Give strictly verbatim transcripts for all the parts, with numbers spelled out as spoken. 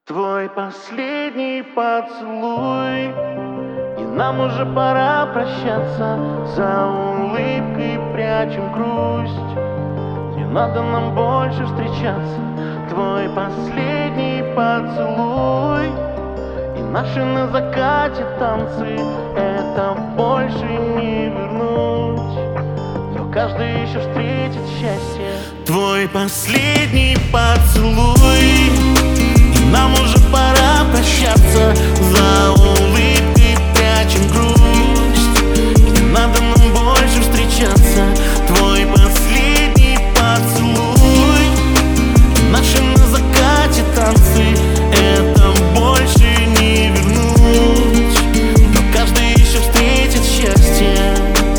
Твой последний поцелуй, и нам уже пора прощаться. За улыбкой прячем грусть, не надо нам больше встречаться. Твой последний поцелуй, и наши на закате танцы, это больше не вернуть, но каждый еще встретит счастье. Твой последний поцелуй, нам уже пора прощаться. За улыбкой прячем грусть, не надо нам больше встречаться. Твой последний поцелуй, наши на закате танцы, это больше не вернуть, но каждый еще встретит счастье.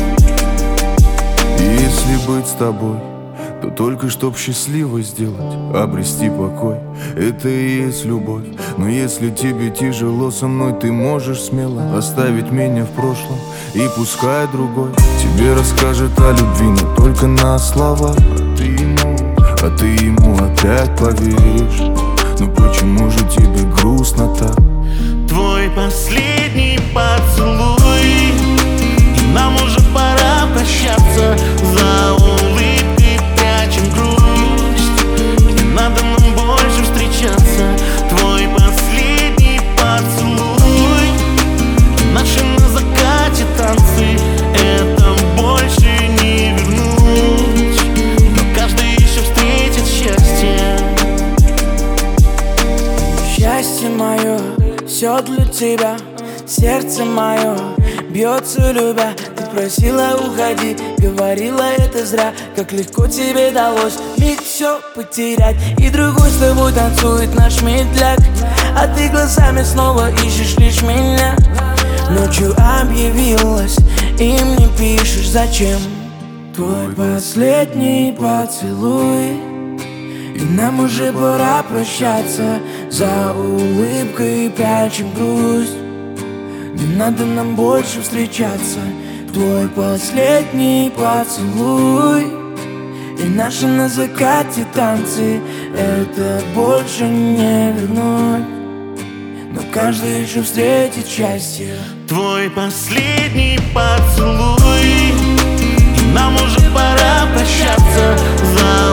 Если быть с тобой, то только чтоб счастливо сделать, обрести покой, это и есть любовь. Но если тебе тяжело со мной, ты можешь смело оставить меня в прошлом, и пускай другой тебе расскажет о любви, но только на слова. А ты ему, а ты ему опять поверишь. Ну почему же тебе грустно так? Твой последний поцелуй, и нам уже пора прощаться. За улыбкой прячем грусть, не надо нам больше встречаться. Твой последний поцелуй, наши на закате танцы, это больше не вернуть, но каждый еще встретит счастье. Счастье мое, все для тебя, сердце мое бьется любя. Ты просила уходи, говорила это зря. Как легко тебе далось миг все потерять, и другой с тобой танцует наш медляк, а ты глазами снова ищешь лишь меня. Ночью объявилась и мне пишешь зачем. Твой последний поцелуй, и нам уже пора прощаться. За улыбкой прячем грусть, не надо нам больше встречаться. Твой последний поцелуй, и наши на закате танцы, это больше не вернуть, но каждый еще встретит счастье. Твой последний поцелуй, и нам уже пора прощаться. За